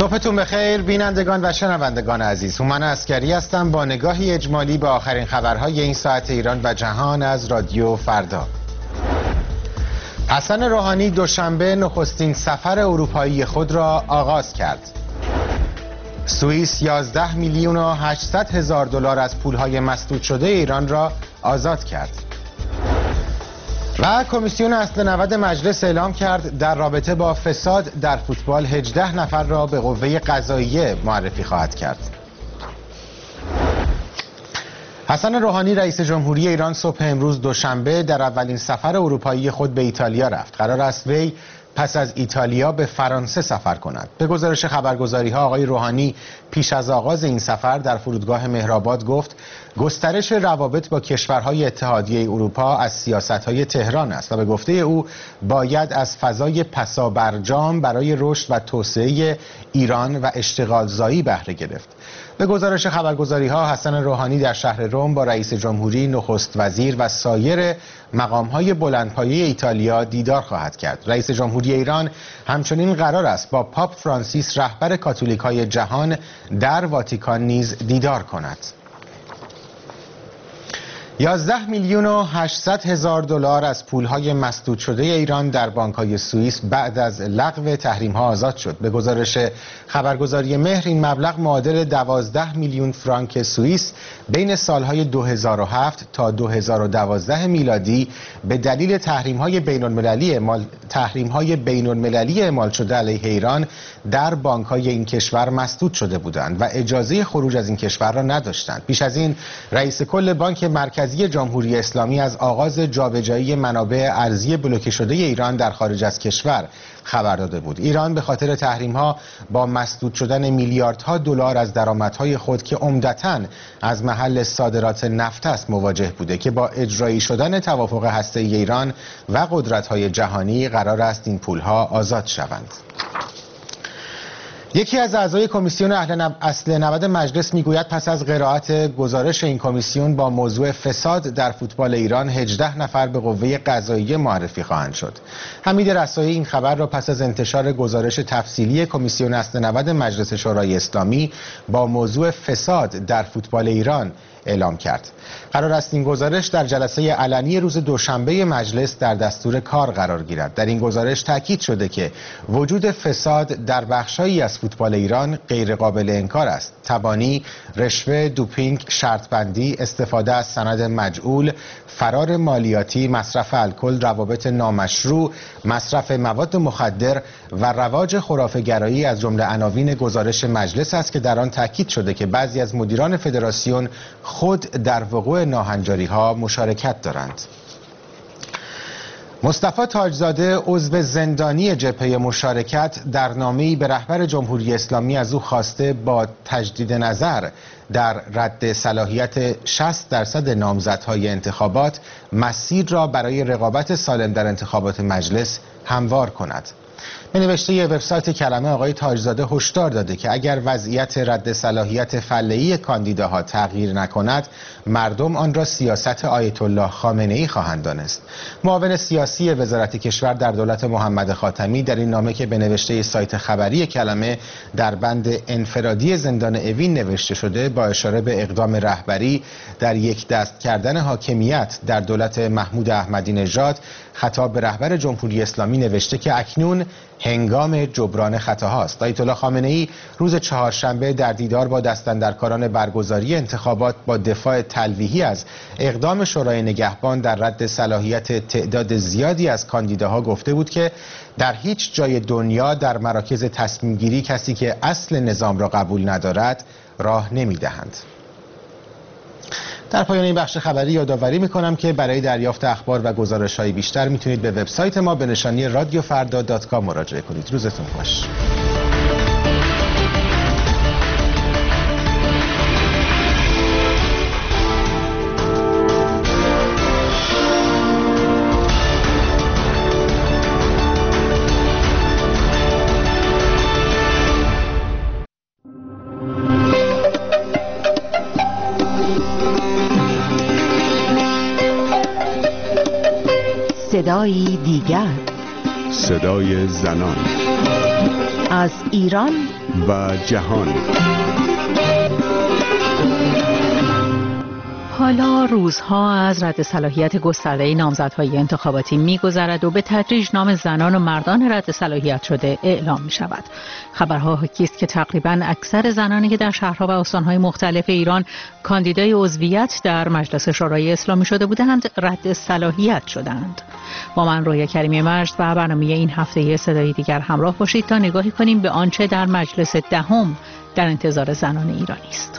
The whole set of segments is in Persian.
صبحتون بخیر بینندگان و شنوندگان عزیز. هومن عسکری هستم با نگاهی اجمالی به آخرین خبرهای این ساعت ایران و جهان از رادیو فردا. حسن روحانی دوشنبه نخستین سفر اروپایی خود را آغاز کرد. سوئیس 11 میلیون و 800 هزار دلار از پولهای مسدود شده ایران را آزاد کرد. و کمیسیون اصل 90 مجلس اعلام کرد در رابطه با فساد در فوتبال 18 نفر را به قوه قضاییه معرفی خواهد کرد. حسن روحانی رئیس جمهوری ایران صبح امروز دوشنبه در اولین سفر اروپایی خود به ایتالیا رفت. قرار است وی پس از ایتالیا به فرانسه سفر کند. به گزارش خبرگزاری‌ها آقای روحانی پیش از آغاز این سفر در فرودگاه مهرآباد گفت گسترش روابط با کشورهای اتحادیه اروپا از سیاست‌های تهران است و به گفته او باید از فضای پسابرجام برای رشد و توسعه ایران و اشتغالزایی بهره گرفت. به گزارش خبرگزاری‌ها حسن روحانی در شهر رم با رئیس جمهوری، نخست وزیر و سایر مقام‌های بلندپایه ایتالیا دیدار خواهد کرد. رئیس جمهوری ایران همچنین قرار است با پاپ فرانسیس رهبر کاتولیک‌های جهان در واتیکان نیز دیدار کند. 11 میلیون و 800 هزار دلار از پولهای مسدود شده ایران در بانک‌های سوئیس بعد از لغو تحریم‌ها آزاد شد. به گزارش خبرگزاری مهر این مبلغ معادل 12 میلیون فرانک سوئیس بین سالهای 2007 تا 2012 میلادی به دلیل تحریم‌های بین‌المللی اعمال شده علیه ایران در بانک‌های این کشور مسدود شده بودند و اجازه خروج از این کشور را نداشتند. پیش از این رئیس کل بانک مرکزی جمهوری اسلامی از آغاز جابجایی منابع ارزی بلوکه شده ایران در خارج از کشور خبر داده بود. ایران به خاطر تحریم‌ها با مسدود شدن میلیاردها دلار از درآمدهای خود که عمدتاً از محل صادرات نفت است مواجه بوده که با اجرایی شدن توافق هسته‌ای ایران و قدرت‌های جهانی قرار است این پولها آزاد شوند. یکی از اعضای کمیسیون اصل 90 مجلس میگوید پس از قرائت گزارش این کمیسیون با موضوع فساد در فوتبال ایران 18 نفر به قوه قضاییه معرفی خواهند شد. حمید رسایی این خبر را پس از انتشار گزارش تفصیلی کمیسیون اصل 90 مجلس شورای اسلامی با موضوع فساد در فوتبال ایران اعلام کرد. قرار است این گزارش در جلسه علنی روز دوشنبه مجلس در دستور کار قرار گیرد. در این گزارش تاکید شده که وجود فساد در بخش‌هایی از فوتبال ایران غیر قابل انکار است. تبانی، رشوه، دوپینگ، شرطبندی، استفاده از سند مجعول، فرار مالیاتی، مصرف الکل، روابط نامشروع، مصرف مواد مخدر و رواج خرافه‌گرایی از جمله عناوین گزارش مجلس است که در آن تاکید شده که بعضی از مدیران فدراسیون خود در وقوع ناهنجاری‌ها مشارکت دارند. مصطفی تاجزاده عضو زندانی جبهه مشارکت در نامه‌ای به رهبر جمهوری اسلامی از او خواسته با تجدید نظر در رد صلاحیت 60% نامزدهای انتخابات مسیر را برای رقابت سالم در انتخابات مجلس هموار کند. به نوشته وبسایت کلمه آقای تاجزاده هشدار داده که اگر وضعیت رد صلاحیت فعلی کاندیداها تغییر نکند مردم آن را سیاست آیت الله خامنه‌ای خواهند دانست. معاون سیاسی وزارت کشور در دولت محمد خاتمی در این نامه که به نوشته سایت خبری کلمه در بند انفرادی زندان اوین نوشته شده با اشاره به اقدام رهبری در یک دست کردن حاکمیت در دولت محمود احمدی نژاد خطاب به رهبر جمهوری اسلامی نوشته که اکنون هنگام جبران خطاهاست. آیت الله خامنه‌ای روز چهارشنبه در دیدار با دستاندرکاران برگزاری انتخابات با دفاع تلویحی از اقدام شورای نگهبان در رد صلاحیت تعداد زیادی از کاندیداها گفته بود که در هیچ جای دنیا در مراکز تصمیم گیری کسی که اصل نظام را قبول ندارد راه نمی‌دهند. در پایان این بخش خبری یادآوری می‌کنم که برای دریافت اخبار و گزارش‌های بیشتر میتونید به وبسایت ما به نشانی radiofarda.com مراجعه کنید. روزتون خوش. صدایی دیگر، صدای زنان. از ایران و جهان. حالا روزها از رد صلاحیت گسترده نامزدهای انتخاباتی می‌گذرد و به تدریج نام زنان و مردان رد صلاحیت شده اعلام می‌شود. خبرها حاکی است که تقریباً اکثر زنانی که در شهرها و استان‌های مختلف ایران کاندیدای عضویت در مجلس شورای اسلامی شده بودند، رد صلاحیت شدند. با من رویا کریمی مجد و برنامه این هفته صدای دیگر همراه باشید تا نگاهی کنیم به آنچه در مجلس دهم در انتظار زنان ایرانی است.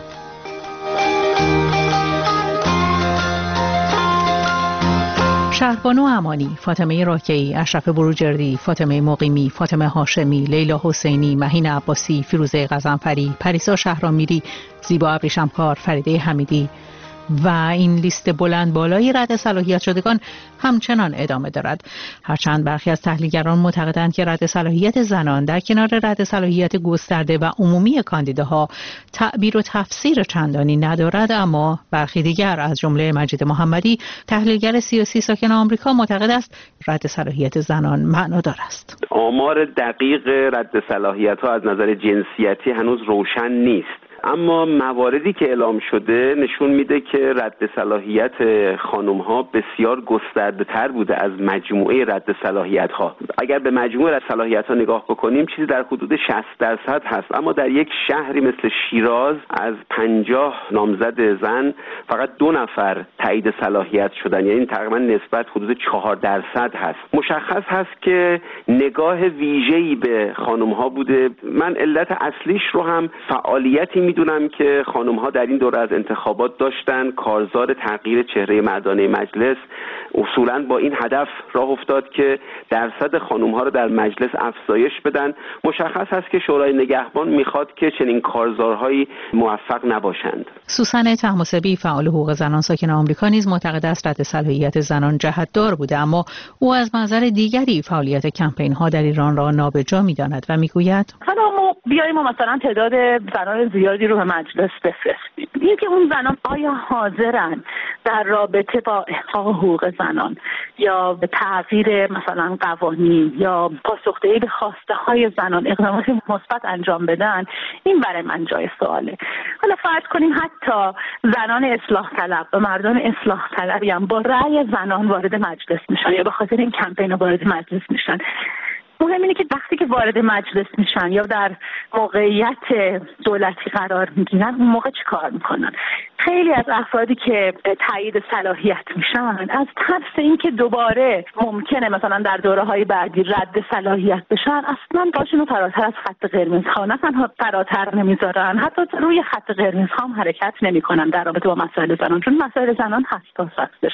شهربانو امانی، فاطمه راکعی، اشرف بروجردی، فاطمه مقیمی، فاطمه هاشمی، لیلا حسینی، مهین عباسی، فیروزه غضنفری، پریسا شهرامیری، زیبا ابریشمکار، فریده حمیدی و این لیست بلند بالای رد صلاحیت شدگان همچنان ادامه دارد. هرچند برخی از تحلیلگران معتقدند که رد صلاحیت زنان در کنار رد صلاحیت گسترده و عمومی کاندیداها تعبیر و تفسیر چندانی ندارد، اما برخی دیگر از جمله مجید محمدی، تحلیلگر سیاسی ساکن آمریکا، معتقد است رد صلاحیت زنان معنادار است. آمار دقیق رد صلاحیت‌ها از نظر جنسیتی هنوز روشن نیست، اما مواردی که اعلام شده نشون میده که رد صلاحیت خانم‌ها بسیار گسترده‌تر بوده از مجموعه رد صلاحیت‌ها. اگر به مجموعه رد صلاحیت‌ها نگاه بکنیم چیزی در حدود 60% هست، اما در یک شهری مثل شیراز از 50 نامزد زن فقط 2 نفر تایید صلاحیت شدن، یعنی تقریبا نسبت حدود 4% هست. مشخص هست که نگاه ویژه‌ای به خانم‌ها بوده. من علت اصلیش رو هم فعالیتی میدونم که خانم‌ها در این دوره از انتخابات داشتن. کارزار تغییر چهره مردانه مجلس اصولاً با این هدف راه افتاد که درصد خانم‌ها رو در مجلس افزایش بدن. مشخص است که شورای نگهبان میخواد که چنین کارزارهایی موفق نباشند. سوسن طهماسبی، فعال حقوق زنان ساکن آمریکا، نیز معتقد است رد صلاحیت زنان جهت‌دار بوده، اما او از منظر دیگری فعالیت کمپین‌ها در ایران را نابجا می‌داند و میگوید حالا ما بیاییم مثلا تعداد زنان زیادی رو به مجلس بفرستیم. اینکه اون زنان آیا حاضرن در رابطه با احقاق حقوق زنان یا به تغییر مثلا قوانین یا پاسخدهی به خواسته های زنان اقدامات مثبت انجام بدن، این برای من جای سواله. حالا فرض کنیم حتی زنان اصلاح طلب و مردان اصلاح طلبی هم با رأی زنان وارد مجلس میشن یا به خاطر این کمپین وارد مجلس میشن. مهم اینه که وقتی که وارد مجلس میشن یا در موقعیت دولتی قرار میگیرن، اون موقع چی کار میکنن؟ خیلی از افرادی که تایید صلاحیت میشن از ترس اینکه دوباره ممکنه مثلا در دوره‌های بعدی رد صلاحیت بشن، اصلا پاشونو فراتر از خط قرمز ها، نه تنها فراتر نمیذارن، حتی روی خط قرمز ها هم حرکت نمیکنن در رابطه با مسائل زنان، چون مسائل زنان حساس هستش.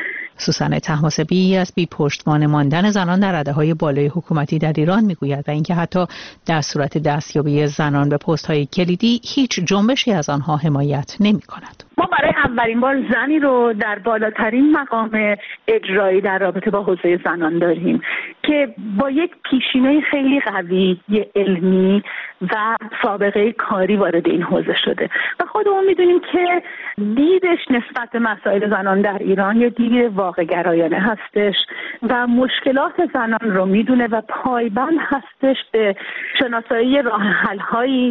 سوسن طهماسبی از بی پشتوانه ماندن زنان در رده‌های بالای حکومتی در ایران میگوید و اینکه حتی در صورت دستیابی زنان به پست‌های کلیدی هیچ جنبشی از آنها حمایت نمی‌کند. ما برای اولین بار زنی رو در بالاترین مقام اجرایی در رابطه با حوزه زنان داریم که با یک پیشینه خیلی قوی علمی و سابقه کاری وارد این حوزه شده و خودمون میدونیم که دیدش نسبت به مسائل زنان در ایران یا دید واقع گرایانه هستش و مشکلات زنان رو میدونه و پایبند هستش به شناسایی راه حل‌هایی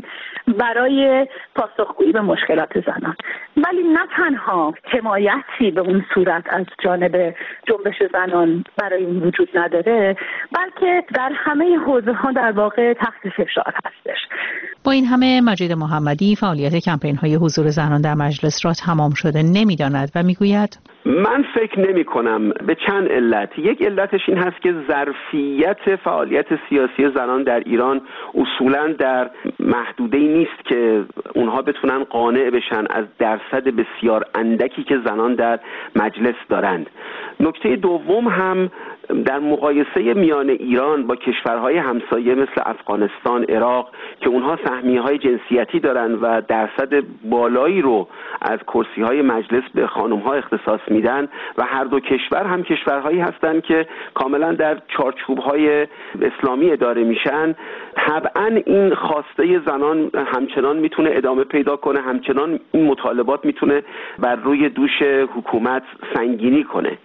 برای پاسخگویی به مشکلات زنان. ولی نه تنها حمایتی به اون صورت از جانب جنبش زنان برای این وجود نداره، بلکه در همه حوزه ها در واقع تحت فشار هستش. با این همه مجید محمدی فعالیت کمپین های حضور زنان در مجلس را تمام شده نمی‌داند و میگوید من فکر نمی کنم، به چند علت. یک علتش این هست که ظرفیت فعالیت سیاسی زنان در ایران اصولاً در محدوده‌ای نیست که اونها بتونن قانع بشن از درصد بسیار اندکی که زنان در مجلس دارند. نکته دوم هم در مقایسه میان ایران با کشورهای همسایه مثل افغانستان، عراق که اونها سهمیه‌های جنسیتی دارن و درصد بالایی رو از کرسی‌های مجلس به خانم‌ها اختصاص میدن و هر دو کشور هم کشورهایی هستن که کاملا در چارچوب‌های اسلامی اداره میشن، طبعا این خواسته زنان همچنان میتونه ادامه پیدا کنه، همچنان این مطالبات میتونه بر روی دوش حکومت سنگینی کنه.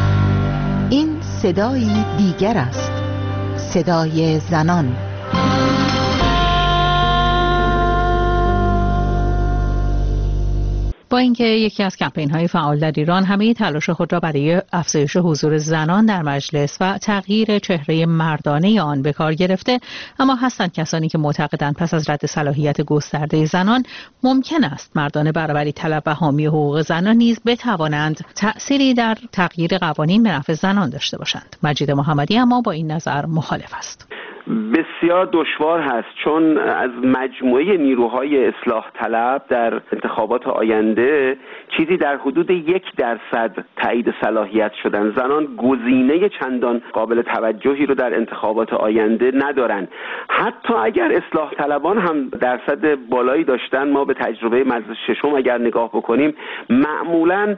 این صدایی دیگر است، صدای زنان. اینکه یکی از کمپین‌های فعال در ایران همه تلاش خود را برای افزایش حضور زنان در مجلس و تغییر چهره مردانه آن به کار گرفته، اما هستند کسانی که معتقدند پس از رد صلاحیت گسترده زنان ممکن است مردان برابری طلب و حامی حقوق زنان نیز بتوانند تأثیری در تغییر قوانین به نفع زنان داشته باشند. مجید محمدی اما با این نظر مخالف است. بسیار دشوار هست، چون از مجموعه نیروهای اصلاح طلب در انتخابات آینده چیزی در حدود 1% تایید صلاحیت شدن. زنان گزینه چندان قابل توجهی رو در انتخابات آینده ندارن. حتی اگر اصلاح طلبان هم درصد بالایی داشتن، ما به تجربه مجلس ششم اگر نگاه بکنیم، معمولا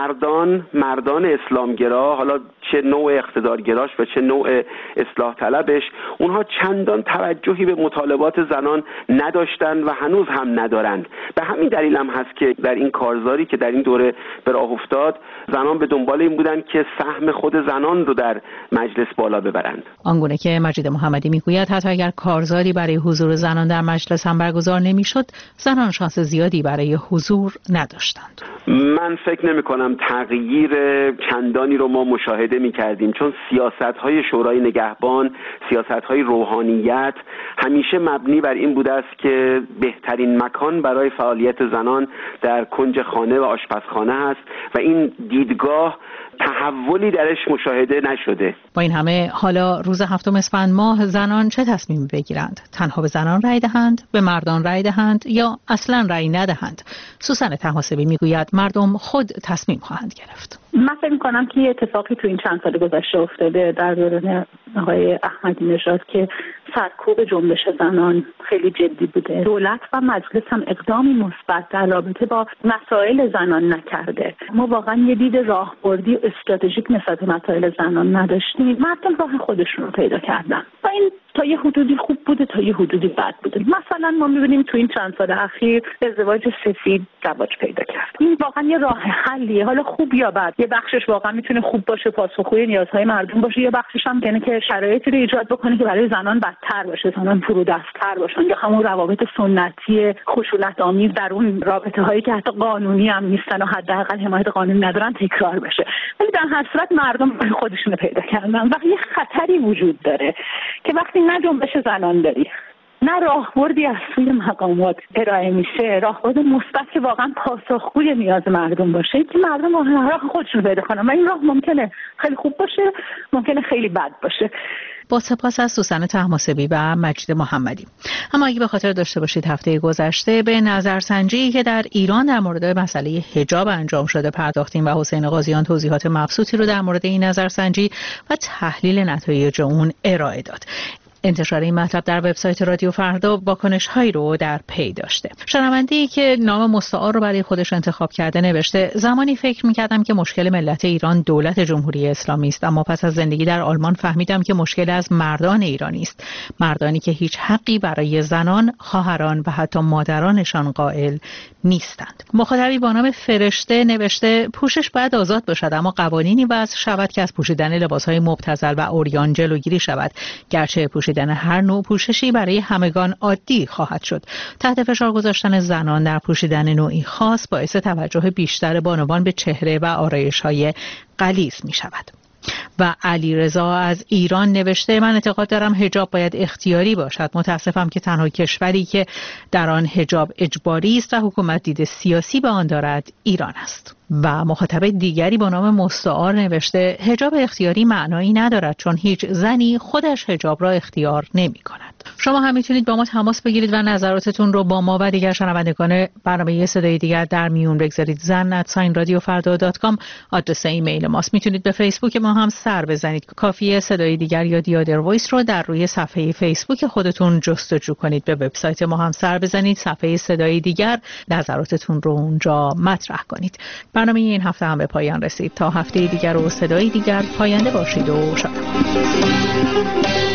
مردان اسلامگرا، حالا چه نوع اقتدارگراش و چه نوع اصلاح طلبش، اونها چندان توجهی به مطالبات زنان نداشتن و هنوز هم ندارند. به همین دلیل هم هست که در این کارزاری که در این دوره به راه افتاد، زنان به دنبال این بودند که سهم خود زنان رو در مجلس بالا ببرند. آنگونه که مجید محمدی میگوید حتی اگر کارزاری برای حضور زنان در مجلس هم برگزار نمیشد، زنان شانس زیادی برای حضور نداشتند. من فکر نمی کنم تغییر چندانی رو ما مشاهده می کردیم، چون سیاست‌های شورای نگهبان، سیاست‌های روحانیت همیشه مبنی بر این بوده است که بهترین مکان برای فعالیت زنان در کنج خانه و آشپزخانه است و این دیدگاه تحولی درش مشاهده نشده. با این همه حالا روز 7 اسفند ماه زنان چه تصمیم بگیرند؟ تنها به زنان رأی دهند، به مردان رأی دهند یا اصلا رأی ندهند؟ سوسن طهماسبی میگوید مردم خود تصمیم خواهند گرفت. من فکر می‌کنم که یه اتفاقی تو این چند سال گذشته افتاده در دوران آقای احمدی نژاد که سرکوب جنبش زنان خیلی جدی بوده. دولت و مجلس هم اقدامی مثبت در رابطه با مسائل زنان نکرده. ما واقعا یه دید راهبردی استراتژیک نسبت به مسائل زنان نداشتیم. مردم راه خودشون رو پیدا کردن و این تا یه حدودی خوب بوده، تا یه حدودی بد بوده. مثلا ما می‌بینیم تو این چند سال اخیر ازدواج سفید رواج پیدا کرد. این واقعا یه راه حلیه، حالا خوب یا بد. یه بخشش واقعا میتونه خوب باشه، پاسخگوی نیازهای مردم باشه، یه بخشش هم یعنی که شرایطی رو ایجاد بکنه که برای زنان بدتر باشه، زنان فرودست‌تر باشن یا همون روابط سنتی خشونت‌آمیز در اون رابطه‌هایی که حتی قانونی هم نیستن و حداقل حمایت قانونی ندارن تکرار بشه. ولی در هر صورت مردم خودشون رو پیدا کردن و یه خطری وجود داره که وقتی نه جنبش زنان داری، نه راهبردی از سوی مقامات ارائه میشه، راهبرد مثبت که واقعا پاسخگوی نیاز مردم باشه، که مردم راه خودشون پیدا کنن و این راه ممکنه خیلی خوب باشه، ممکنه خیلی بد باشه. با سپاس از سوسن طهماسبی و مجید محمدی. اما اگه به خاطر داشته باشید هفته گذشته به نظرسنجی که در ایران در مورد مسئله حجاب انجام شده پرداختیم و حسین قاضیان توضیحات مبسوطی رو در مورد این نظرسنجی و تحلیل نتایج اون ارائه داد. انتشار این مطلب در وبسایت رادیو فردا واکنش‌هایی رو در پی داشته. شنونده‌ای که نام مستعار رو برای خودش انتخاب کرده نوشته: زمانی فکر می‌کردم که مشکل ملت ایران دولت جمهوری اسلامی است، اما پس از زندگی در آلمان فهمیدم که مشکل از مردان ایرانی است، مردانی که هیچ حقی برای زنان، خواهران و حتی مادرانشان قائل نیستند. مخاطبی با نام فرشته نوشته: پوشش باید آزاد باشد، اما قوانینی وضع شود که از پوشیدن لباس‌های مبتذل و عریان جلوگیری شود، گرچه پوشیدن هر نوع پوششی برای همگان عادی خواهد شد. تحت فشار گذاشتن زنان در پوشیدن نوعی خاص باعث توجه بیشتر بانوان به چهره و آرایش‌های غلیظ می شود. و علیرضا از ایران نوشته: من اعتقاد دارم حجاب باید اختیاری باشد. متاسفم که تنها کشوری که در آن حجاب اجباری است و حکومت دید سیاسی به آن دارد ایران است. و مخاطب دیگری با نام مستعار نوشته: حجاب اختیاری معنایی ندارد، چون هیچ زنی خودش حجاب را اختیار نمی کند. شما هم میتونید با ما تماس بگیرید و نظراتتون رو با ما و دیگر شنوندگان برنامه صدای دیگر در میون بگذارید. zan@radiofarda.com آدرس ایمیل ماست. میتونید به فیسبوک ما هم سر بزنید. کافیه صدای دیگر یا دیادر وایس رو در روی صفحه فیسبوک خودتون جستجو کنید. به وبسایت ما هم سر بزنید، صفحه صدای دیگر، نظراتتون رو اونجا مطرح کنید. برنامه این هفته هم به پایان رسید. تا هفته دیگر و صدای دیگر، پاینده باشید و شاد.